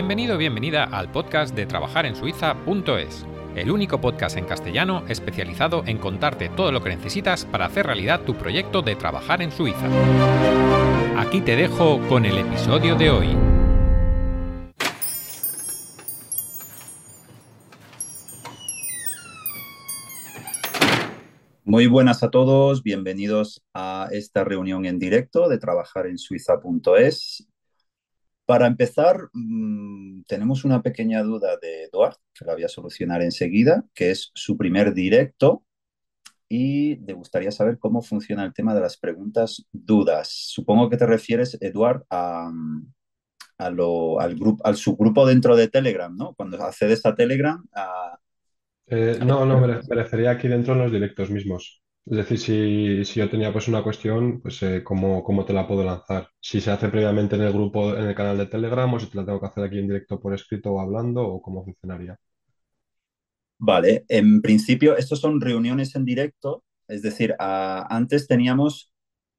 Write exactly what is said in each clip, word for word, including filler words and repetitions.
Bienvenido o bienvenida al podcast de trabajar en suiza punto es, el único podcast en castellano especializado en contarte todo lo que necesitas para hacer realidad tu proyecto de trabajar en Suiza. Aquí te dejo con el episodio de hoy. Muy buenas a todos, bienvenidos a esta reunión en directo de trabajar en suiza punto es. Para empezar, mmm, tenemos una pequeña duda de Eduard, que la voy a solucionar enseguida, que es su primer directo y le gustaría saber cómo funciona el tema de las preguntas dudas. Supongo que te refieres, Eduard, a, a lo, al, grupo, al subgrupo dentro de Telegram, ¿no? Cuando accedes a Telegram, a, Eh, a... no, no, me re- me refería aquí dentro en los directos mismos. Es decir, si, si yo tenía pues una cuestión, pues eh, ¿cómo, cómo te la puedo lanzar? Si se hace previamente en el grupo, en el canal de Telegram, o si te la tengo que hacer aquí en directo por escrito o hablando, o cómo funcionaría. Vale, en principio, estos son reuniones en directo, es decir, a, antes teníamos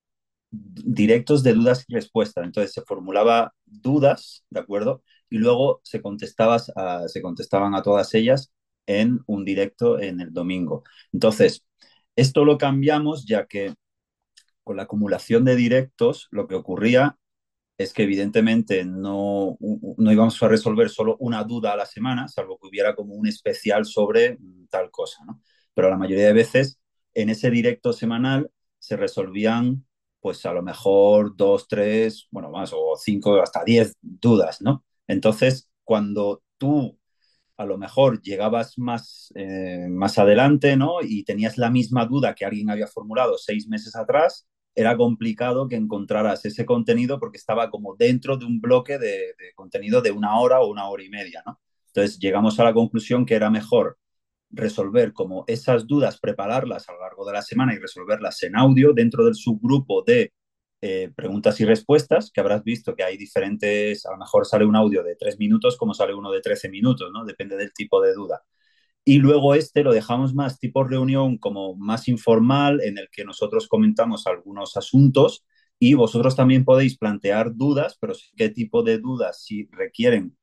directos de dudas y respuestas, entonces se formulaba dudas, ¿de acuerdo? Y luego se, contestabas a, se contestaban a todas ellas en un directo en el domingo. Entonces, esto lo cambiamos ya que con la acumulación de directos lo que ocurría es que evidentemente no, no íbamos a resolver solo una duda a la semana, salvo que hubiera como un especial sobre tal cosa, ¿no? Pero la mayoría de veces en ese directo semanal se resolvían pues a lo mejor dos, tres, bueno, más, o cinco, hasta diez dudas, ¿no? Entonces, cuando tú a lo mejor llegabas más, eh, más adelante, ¿no? Y tenías la misma duda que alguien había formulado seis meses atrás, era complicado que encontraras ese contenido porque estaba como dentro de un bloque de, de contenido de una hora o una hora y media, ¿no? Entonces llegamos a la conclusión que era mejor resolver como esas dudas, prepararlas a lo largo de la semana y resolverlas en audio dentro del subgrupo de eh, preguntas y respuestas, que habrás visto que hay diferentes, a lo mejor sale un audio de tres minutos como sale uno de trece minutos, ¿no? Depende del tipo de duda. Y luego este lo dejamos más tipo reunión, como más informal, en el que nosotros comentamos algunos asuntos y vosotros también podéis plantear dudas, pero qué tipo de dudas, si requieren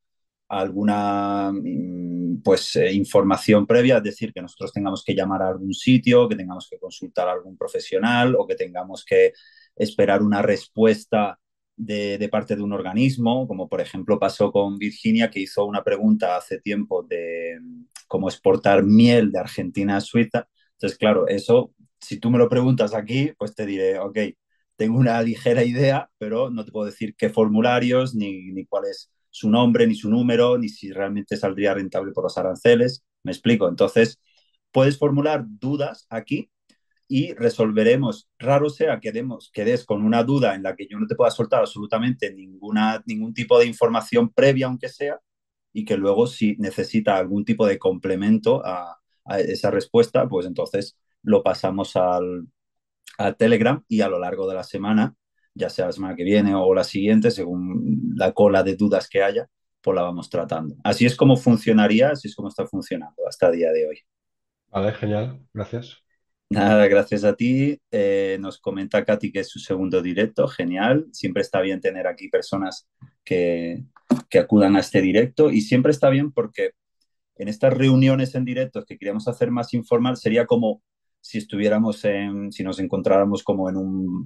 alguna mm, pues eh, información previa, es decir, que nosotros tengamos que llamar a algún sitio, que tengamos que consultar a algún profesional o que tengamos que esperar una respuesta de, de parte de un organismo, como por ejemplo pasó con Virginia, que hizo una pregunta hace tiempo de mm, cómo exportar miel de Argentina a Suiza. Entonces, claro, eso, si tú me lo preguntas aquí, pues te diré, ok, tengo una ligera idea, pero no te puedo decir qué formularios ni, ni cuál es su nombre, ni su número, ni si realmente saldría rentable por los aranceles. Me explico. Entonces, puedes formular dudas aquí y resolveremos. Raro sea que, demos, que des con una duda en la que yo no te pueda soltar absolutamente ninguna, ningún tipo de información previa, aunque sea, y que luego si necesita algún tipo de complemento a, a esa respuesta, pues entonces lo pasamos al, a Telegram y a lo largo de la semana, ya sea la semana que viene o la siguiente, según la cola de dudas que haya, pues la vamos tratando. Así es como funcionaría, así es como está funcionando hasta el día de hoy. Vale, genial, gracias. Nada, gracias a ti. Eh, nos comenta Katy que es su segundo directo, genial. Siempre está bien tener aquí personas que, que acudan a este directo y siempre está bien porque en estas reuniones en directo que queríamos hacer más informal, sería como si estuviéramos en, si nos encontráramos como en un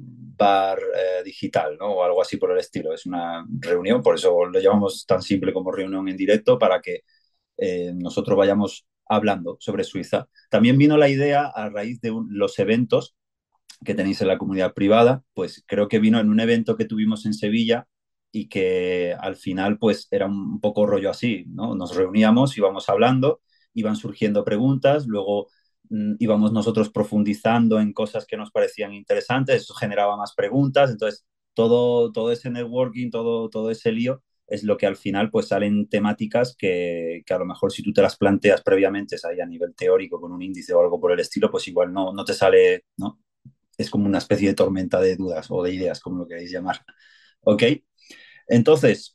bar eh, digital, ¿no? O algo así por el estilo. Es una reunión, por eso lo llamamos tan simple como reunión en directo, para que eh, nosotros vayamos hablando sobre Suiza. También vino la idea a raíz de un, los eventos que tenéis en la comunidad privada, pues creo que vino en un evento que tuvimos en Sevilla y que al final pues era un poco rollo así, ¿no? Nos reuníamos, íbamos hablando, iban surgiendo preguntas, luego mmm, íbamos nosotros profundizando en cosas que nos parecían interesantes, eso generaba más preguntas, entonces todo, todo ese networking, todo, todo ese lío es lo que al final pues salen temáticas que, que a lo mejor si tú te las planteas previamente, ahí a nivel teórico con un índice o algo por el estilo, pues igual no, no te sale, ¿no? Es como una especie de tormenta de dudas o de ideas, como lo queréis llamar. ¿Ok? Entonces,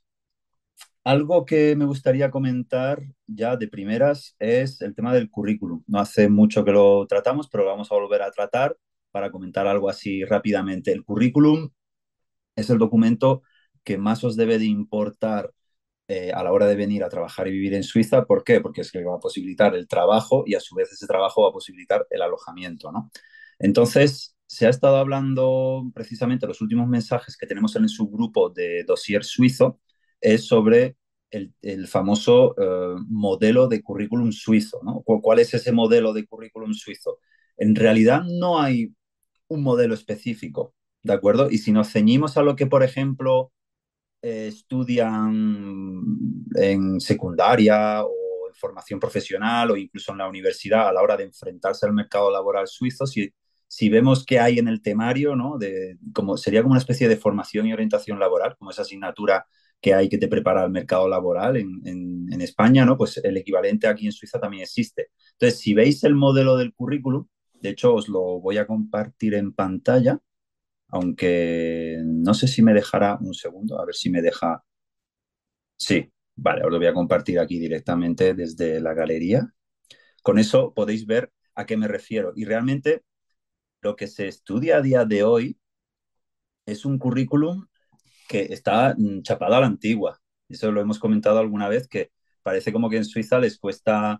algo que me gustaría comentar ya de primeras es el tema del currículum. No hace mucho que lo tratamos, pero lo vamos a volver a tratar para comentar algo así rápidamente. El currículum es el documento que más os debe de importar eh, a la hora de venir a trabajar y vivir en Suiza. ¿Por qué? Porque es que va a posibilitar el trabajo y a su vez ese trabajo va a posibilitar el alojamiento, ¿no? Entonces, se ha estado hablando precisamente, los últimos mensajes que tenemos en el subgrupo de Dossier Suizo es sobre el, el famoso eh, modelo de currículum suizo, ¿no? ¿Cuál es ese modelo de currículum suizo? En realidad no hay un modelo específico, ¿de acuerdo? Y si nos ceñimos a lo que, por ejemplo, eh, estudian en secundaria o en formación profesional o incluso en la universidad a la hora de enfrentarse al mercado laboral suizo, si, si vemos que hay en el temario, ¿no? De, como, sería como una especie de formación y orientación laboral, como esa asignatura que hay que te prepara al mercado laboral en, en, en España, ¿no? Pues el equivalente aquí en Suiza también existe. Entonces, si veis el modelo del currículum, de hecho os lo voy a compartir en pantalla, aunque no sé si me dejará un segundo, a ver si me deja. Sí, vale, os lo voy a compartir aquí directamente desde la galería. Con eso podéis ver a qué me refiero. Y realmente lo que se estudia a día de hoy es un currículum que está mm, chapado a la antigua. Eso lo hemos comentado alguna vez, que parece como que en Suiza les cuesta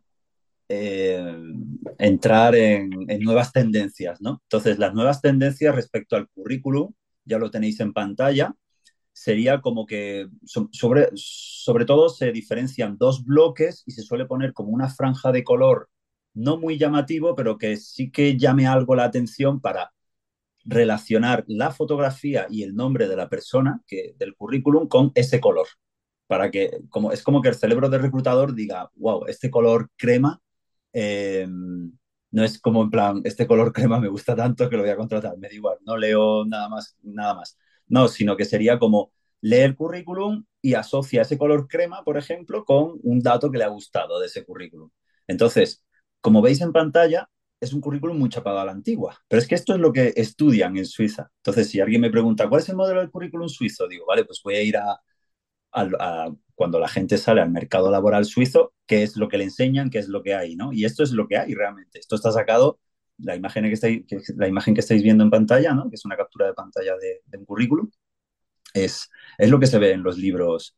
eh, entrar en, en nuevas tendencias, ¿no? Entonces, las nuevas tendencias respecto al currículum, ya lo tenéis en pantalla, sería como que so- sobre, sobre todo se diferencian dos bloques y se suele poner como una franja de color no muy llamativo, pero que sí que llame algo la atención para relacionar la fotografía y el nombre de la persona que, del currículum con ese color. Para que, como, es como que el cerebro del reclutador diga, wow, este color crema eh, no es como en plan, este color crema me gusta tanto que lo voy a contratar, me da igual, no leo nada más, nada más. No, sino que sería como lee el currículum y asocia ese color crema, por ejemplo, con un dato que le ha gustado de ese currículum. Entonces, como veis en pantalla, es un currículum muy chapado a la antigua. Pero es que esto es lo que estudian en Suiza. Entonces, si alguien me pregunta, ¿cuál es el modelo del currículum suizo? Digo, vale, pues voy a ir a, a, a, cuando la gente sale al mercado laboral suizo, qué es lo que le enseñan, qué es lo que hay, ¿no? Y esto es lo que hay realmente. Esto está sacado, la imagen que estáis, que, la imagen que estáis viendo en pantalla, ¿no? Que es una captura de pantalla de, de un currículum, es, es lo que se ve en los libros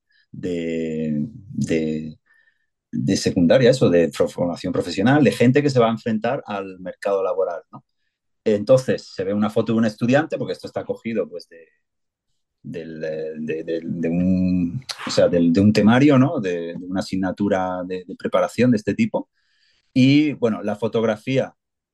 de, de, de secundaria, eso, de formación profesional, de gente que se va a enfrentar al mercado laboral, ¿no? Entonces, se ve una foto de un estudiante, porque esto está cogido pues, de, del, de, de, de, un, o sea, del, de un temario, ¿no? De, de una asignatura de, de, preparación de este tipo. Y bueno, la fotografía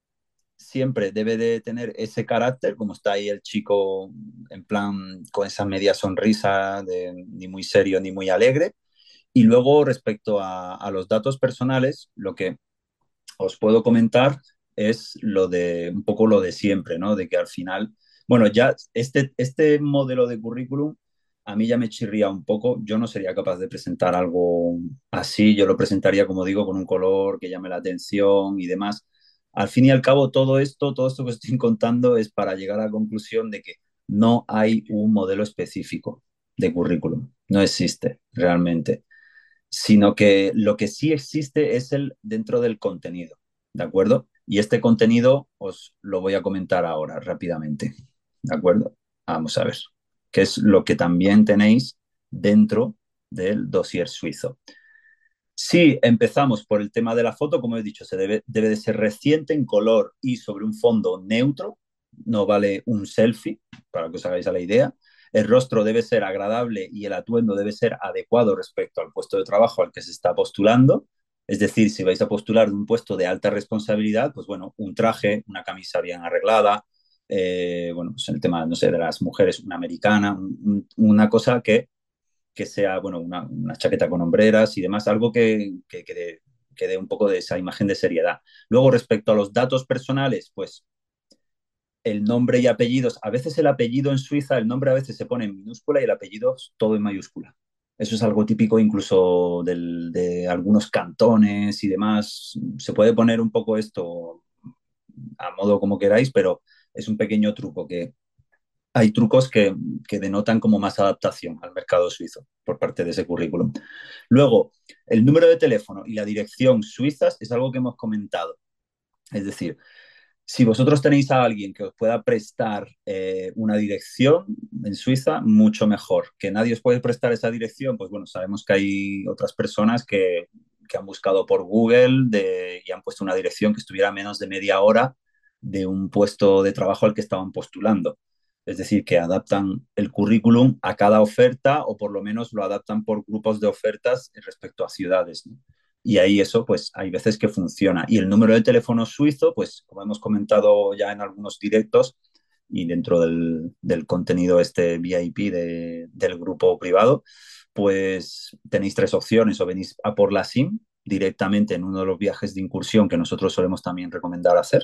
siempre debe de tener ese carácter, como está ahí el chico en plan con esa media sonrisa, de, ni muy serio ni muy alegre. Y luego respecto a, a los datos personales, lo que os puedo comentar es lo de un poco lo de siempre, ¿no? De que al final, bueno, ya este, este modelo de currículum a mí ya me chirría un poco. Yo no sería capaz de presentar algo así. Yo lo presentaría, como digo, con un color que llame la atención y demás. Al fin y al cabo, todo esto, todo esto que estoy contando es para llegar a la conclusión de que no hay un modelo específico de currículum. No existe realmente, sino que lo que sí existe es el dentro del contenido, ¿de acuerdo? Y este contenido os lo voy a comentar ahora rápidamente, ¿de acuerdo? Vamos a ver, qué es lo que también tenéis dentro del dossier suizo. Si empezamos por el tema de la foto, como he dicho, se debe, debe de ser reciente, en color y sobre un fondo neutro. No vale un selfie, para que os hagáis a la idea. El rostro debe ser agradable y el atuendo debe ser adecuado respecto al puesto de trabajo al que se está postulando. Es decir, si vais a postular de un puesto de alta responsabilidad, pues bueno, un traje, una camisa bien arreglada, eh, bueno, pues el tema, no sé, de las mujeres, una americana, un, una cosa que que sea, bueno, una, una chaqueta con hombreras y demás, algo que, que, que, dé, que dé un poco de esa imagen de seriedad. Luego, respecto a los datos personales, pues el nombre y apellidos, a veces el apellido en Suiza, el nombre a veces se pone en minúscula y el apellido todo en mayúscula. Eso es algo típico incluso del, de algunos cantones y demás. Se puede poner un poco esto a modo como queráis, pero es un pequeño truco que, hay trucos que, que, denotan como más adaptación al mercado suizo por parte de ese currículum. Luego, el número de teléfono y la dirección suizas es algo que hemos comentado. Es decir, Si vosotros tenéis a alguien que os pueda prestar eh, una dirección en Suiza, mucho mejor. Que nadie os puede prestar esa dirección, pues bueno, sabemos que hay otras personas que, que han buscado por Google de, y han puesto una dirección que estuviera a menos de media hora de un puesto de trabajo al que estaban postulando. Es decir, que adaptan el currículum a cada oferta o por lo menos lo adaptan por grupos de ofertas respecto a ciudades, ¿no? Y ahí eso, pues hay veces que funciona. Y el número de teléfono suizo, pues como hemos comentado ya en algunos directos y dentro del, del contenido este V I P de, del grupo privado, pues tenéis tres opciones. O venís a por la SIM directamente en uno de los viajes de incursión que nosotros solemos también recomendar hacer,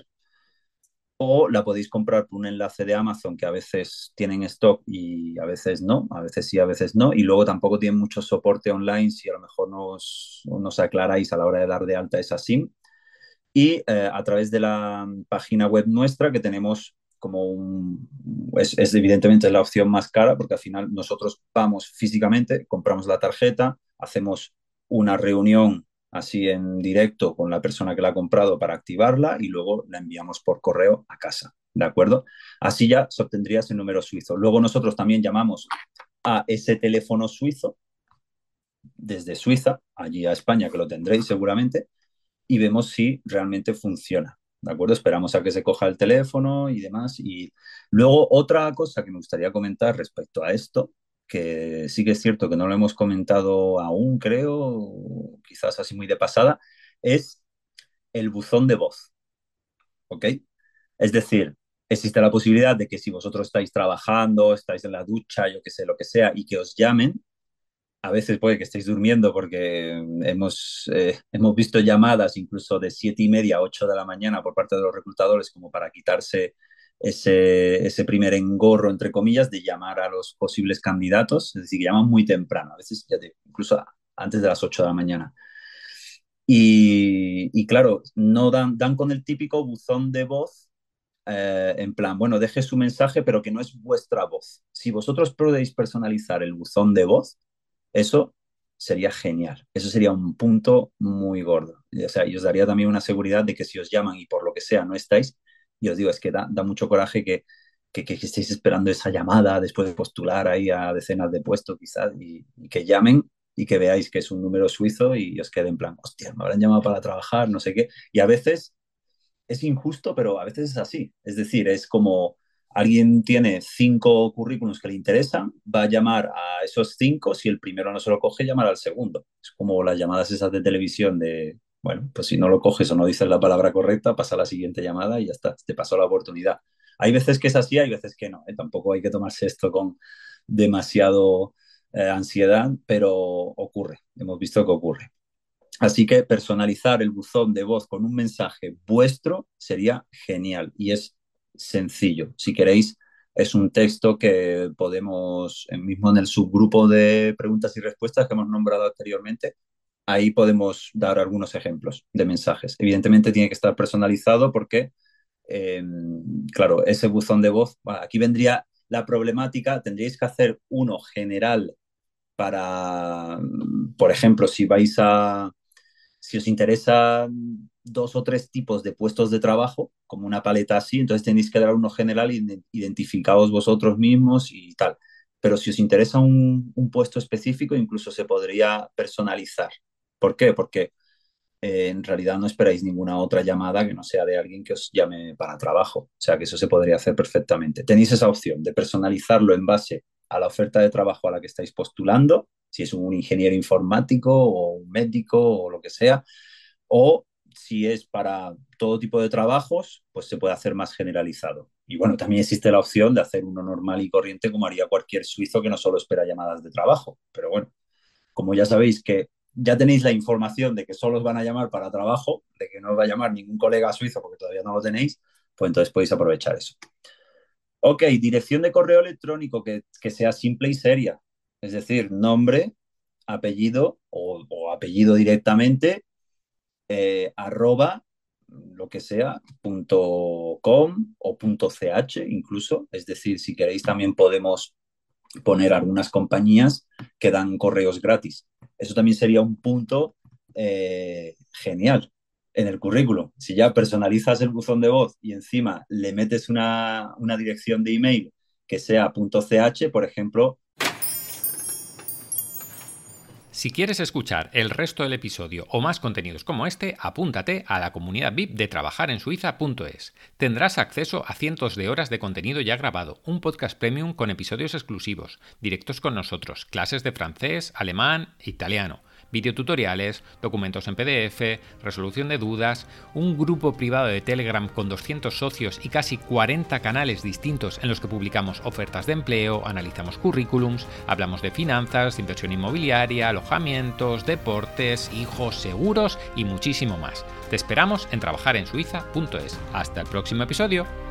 o la podéis comprar por un enlace de Amazon que a veces tienen stock y a veces no, a veces sí, a veces no, y luego tampoco tienen mucho soporte online si a lo mejor no os, no os aclaráis a la hora de dar de alta esa SIM. Y eh, a través de la página web nuestra que tenemos como un... Es, es evidentemente la opción más cara porque al final nosotros vamos físicamente, compramos la tarjeta, hacemos una reunión así en directo con la persona que la ha comprado para activarla y luego la enviamos por correo a casa, ¿de acuerdo? Así ya se obtendría ese número suizo. Luego nosotros también llamamos a ese teléfono suizo desde Suiza, allí a España, que lo tendréis seguramente, y vemos si realmente funciona. ¿De acuerdo? Esperamos a que se coja el teléfono y demás. Y luego otra cosa que me gustaría comentar respecto a esto, que sí que es cierto que no lo hemos comentado aún, creo, quizás así muy de pasada, es el buzón de voz. ¿Ok? Es decir, existe la posibilidad de que si vosotros estáis trabajando, estáis en la ducha, yo qué sé, lo que sea, y que os llamen, a veces puede que estéis durmiendo porque hemos, eh, hemos visto llamadas incluso de siete y media a ocho de la mañana por parte de los reclutadores como para quitarse ese, ese primer engorro, entre comillas, de llamar a los posibles candidatos. Es decir, que llaman muy temprano, a veces ya te, incluso antes de las ocho de la mañana. Y, y claro, no dan, dan con el típico buzón de voz eh, en plan, bueno, deje su mensaje, pero que no es vuestra voz. Si vosotros podéis personalizar el buzón de voz, eso sería genial. Eso sería un punto muy gordo. O sea, y os daría también una seguridad de que si os llaman y por lo que sea no estáis, y os digo, es que da, da mucho coraje que, que, que, estéis esperando esa llamada después de postular ahí a decenas de puestos quizás y, y que llamen y que veáis que es un número suizo y os quede en plan, hostia, me habrán llamado para trabajar, no sé qué. Y a veces es injusto, pero a veces es así. Es decir, es como alguien tiene cinco currículums que le interesan, va a llamar a esos cinco, si el primero no se lo coge, llamar al segundo. Es como las llamadas esas de televisión de, bueno, pues si no lo coges o no dices la palabra correcta, pasa a la siguiente llamada y ya está, te pasó la oportunidad. Hay veces que es así, hay veces que no, ¿eh? Tampoco hay que tomarse esto con demasiado eh, ansiedad, pero ocurre, hemos visto que ocurre. Así que personalizar el buzón de voz con un mensaje vuestro sería genial y es sencillo. Si queréis, es un texto que podemos, eh, mismo en el subgrupo de preguntas y respuestas que hemos nombrado anteriormente, ahí podemos dar algunos ejemplos de mensajes. Evidentemente tiene que estar personalizado porque, eh, claro, ese buzón de voz, bueno, aquí vendría la problemática, tendríais que hacer uno general para, por ejemplo, si vais a si os interesan dos o tres tipos de puestos de trabajo, como una paleta así, entonces tenéis que dar uno general y identificaos vosotros mismos y tal. Pero si os interesa un, un puesto específico, incluso se podría personalizar. ¿Por qué? Porque eh, en realidad no esperáis ninguna otra llamada que no sea de alguien que os llame para trabajo. O sea que eso se podría hacer perfectamente. Tenéis esa opción de personalizarlo en base a la oferta de trabajo a la que estáis postulando, si es un ingeniero informático o un médico o lo que sea, o si es para todo tipo de trabajos, pues se puede hacer más generalizado. Y bueno, también existe la opción de hacer uno normal y corriente como haría cualquier suizo que no solo espera llamadas de trabajo. Pero bueno, como ya sabéis que ya tenéis la información de que solo os van a llamar para trabajo, de que no os va a llamar ningún colega suizo porque todavía no lo tenéis, pues entonces podéis aprovechar eso. Ok, dirección de correo electrónico que, que sea simple y seria. Es decir, nombre, apellido o, o apellido directamente, eh, arroba, lo que sea, punto com o punto ch incluso. Es decir, si queréis también podemos poner algunas compañías que dan correos gratis. Eso también sería un punto eh, genial. en el currículum. Si ya personalizas el buzón de voz y encima le metes una, una dirección de email que sea .ch, por ejemplo. Si quieres escuchar el resto del episodio o más contenidos como este, apúntate a la comunidad V I P de trabajar en suiza punto es. Tendrás acceso a cientos de horas de contenido ya grabado, un podcast premium con episodios exclusivos, directos con nosotros, clases de francés, alemán e italiano, videotutoriales, documentos en P D F, resolución de dudas, un grupo privado de Telegram con doscientos socios y casi cuarenta canales distintos en los que publicamos ofertas de empleo, analizamos currículums, hablamos de finanzas, inversión inmobiliaria, alojamientos, deportes, hijos, seguros y muchísimo más. Te esperamos en trabajar en suiza punto es. Hasta el próximo episodio.